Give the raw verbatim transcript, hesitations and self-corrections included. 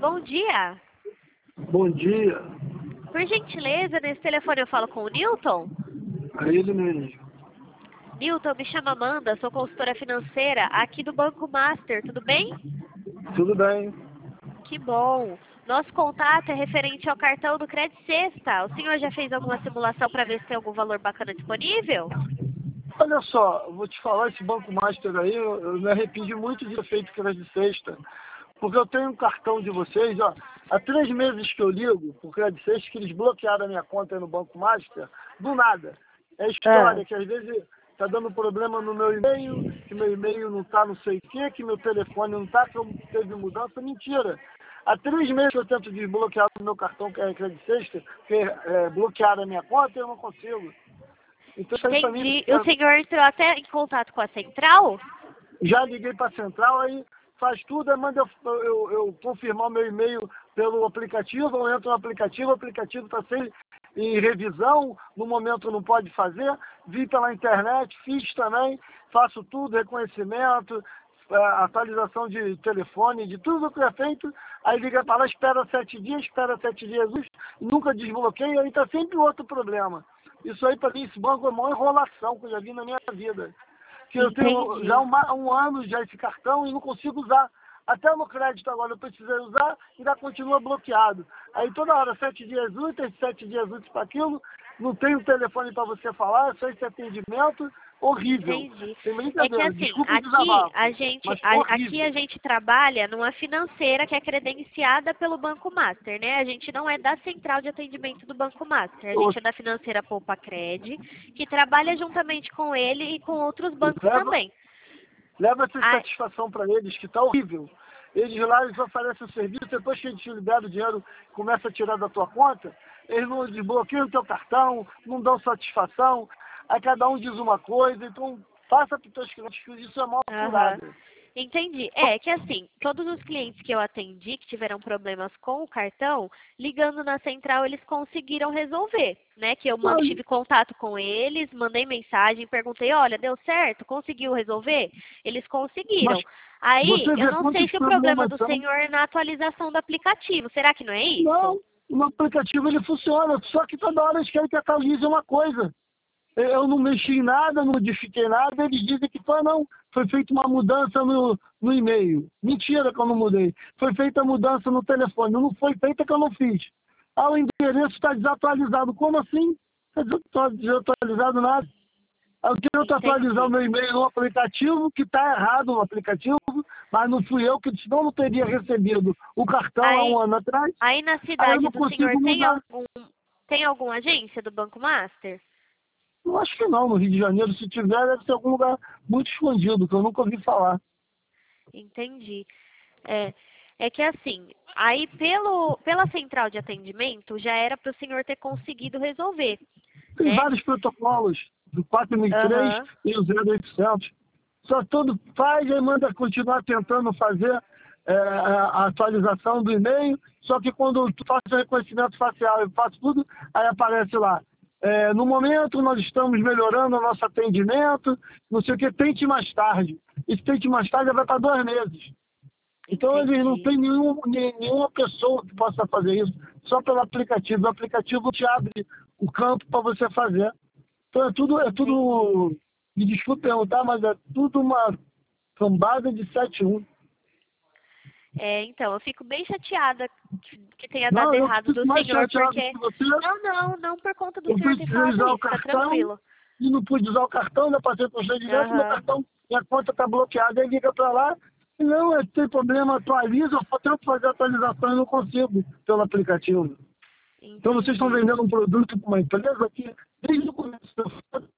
bom dia. Bom dia. Por gentileza, nesse telefone eu falo com o Newton? É ele mesmo. Newton, me chama Amanda, sou consultora financeira aqui do Banco Master, tudo bem? Tudo bem. Que bom. Nosso contato é referente ao cartão do Crédito Sexta. O senhor já fez alguma simulação para ver se tem algum valor bacana disponível? Olha só, eu vou te falar, esse Banco Master aí, eu, eu me arrependi muito de ter feito crédito sexta, porque eu tenho um cartão de vocês, ó, há três meses que eu ligo pro crédito sexta, que eles bloquearam a minha conta aí no Banco Master, do nada. É história Ah. que às vezes tá dando problema no meu e-mail, que meu e-mail não tá não sei o quê, que meu telefone não tá, que eu teve mudança, mentira. Há três meses que eu tento desbloquear o meu cartão que é crédito sexta, porque é, bloquearam a minha conta e eu não consigo. Então isso aí pra mim, Entendi. O senhor entrou até em contato com a central? já liguei para a central, aí faz tudo, aí manda eu, eu, eu confirmar o meu e-mail pelo aplicativo, eu entro no aplicativo, o aplicativo está sem em revisão, no momento não pode fazer, vi pela internet, fiz também, faço tudo, reconhecimento, atualização de telefone, de tudo que é feito, aí liga para lá, espera sete dias, espera sete dias, nunca desbloqueia, aí está sempre outro problema. Isso aí, para mim, esse banco é uma enrolação que eu já vi na minha vida. Que eu tenho Entendi. já uma, um ano já esse cartão e não consigo usar. Até no crédito agora eu precisei usar e ainda continua bloqueado. Aí toda hora, sete dias úteis, sete dias úteis para aquilo, não tem um telefone para você falar, é só esse atendimento horrível. Entendi. Tem É que brincadeira, assim, desculpa o aqui desabafo, a gente, mas a- aqui horrível. a gente trabalha numa financeira que é credenciada pelo Banco Master, né? A gente não é da central de atendimento do Banco Master, a gente é da financeira Poupa Cred, que trabalha juntamente com ele e com outros bancos Leva, também. leva essa Ah, satisfação para eles, que tá horrível. Eles lá, eles oferecem o serviço, depois que eles te liberam o dinheiro, começa a tirar da tua conta, eles não desbloqueiam o teu cartão, não dão satisfação, aí cada um diz uma coisa, então passa para os teus clientes que isso é mal aham. apurado. Entendi. É que assim, todos os clientes que eu atendi que tiveram problemas com o cartão, ligando na central, eles conseguiram resolver, né? Que eu mantive contato com eles, mandei mensagem, perguntei, olha, deu certo? Conseguiu resolver? Eles Mas conseguiram. Aí, você eu vê não sei quantos se o problema problemas do são. senhor é na atualização do aplicativo. Será que não é Não, isso? no aplicativo ele funciona, só que toda hora eles querem que atualize uma coisa. Eu não mexi em nada, não modifiquei nada, eles dizem que foi, não, foi feita uma mudança no, no e-mail. Mentira que eu não mudei. Foi feita mudança no telefone, não foi feita que eu não fiz. Ah, o endereço está desatualizado. Como assim? Está desatualizado nada. Eu tento atualizar o Entendi. meu e-mail no aplicativo, que está errado no aplicativo, mas não fui eu, que senão eu não teria recebido o cartão há um Aí, ano atrás. aí na Aí eu cidade não do senhor consigo tem mudar. algum, tem alguma agência do Banco Master? Eu acho que não, no Rio de Janeiro, se tiver, deve ser algum lugar muito escondido, que eu nunca ouvi falar. Entendi. É, é que assim, aí pelo, pela central de atendimento já era para o senhor ter conseguido resolver, Tem né? vários protocolos, do quatro mil e três Aham. e o zero oitocentos. Só todo faz e manda continuar tentando fazer é, a atualização do e-mail, só que quando tu faz o reconhecimento facial e faço tudo, aí aparece lá. É, no momento nós estamos melhorando o nosso atendimento, não sei o que, tente mais tarde. Esse tente mais tarde vai para dois meses. Então eles não Entendi. tem nenhum, nem- nenhuma pessoa que possa fazer isso, só pelo aplicativo. O aplicativo te abre o campo para você fazer. Então é tudo, é Entendi. tudo, me desculpe perguntar, mas é tudo uma cambada de sete um. É, então, eu fico bem chateada que, que tenha dado Não, eu errado fico do mais senhor, chateado porque... que você. Não, não, não por conta do Eu senhor ter precisei falado usar o isso, tá cartão tranquilo. e não pude usar o cartão, ainda passei por procedimento, meu Aham. cartão, minha conta está bloqueada. Aí liga para lá, e não, é, tem problema, atualiza, eu tento fazer a atualização e não consigo pelo aplicativo. Então vocês estão Entendi. vendendo um produto para uma empresa que, desde o começo,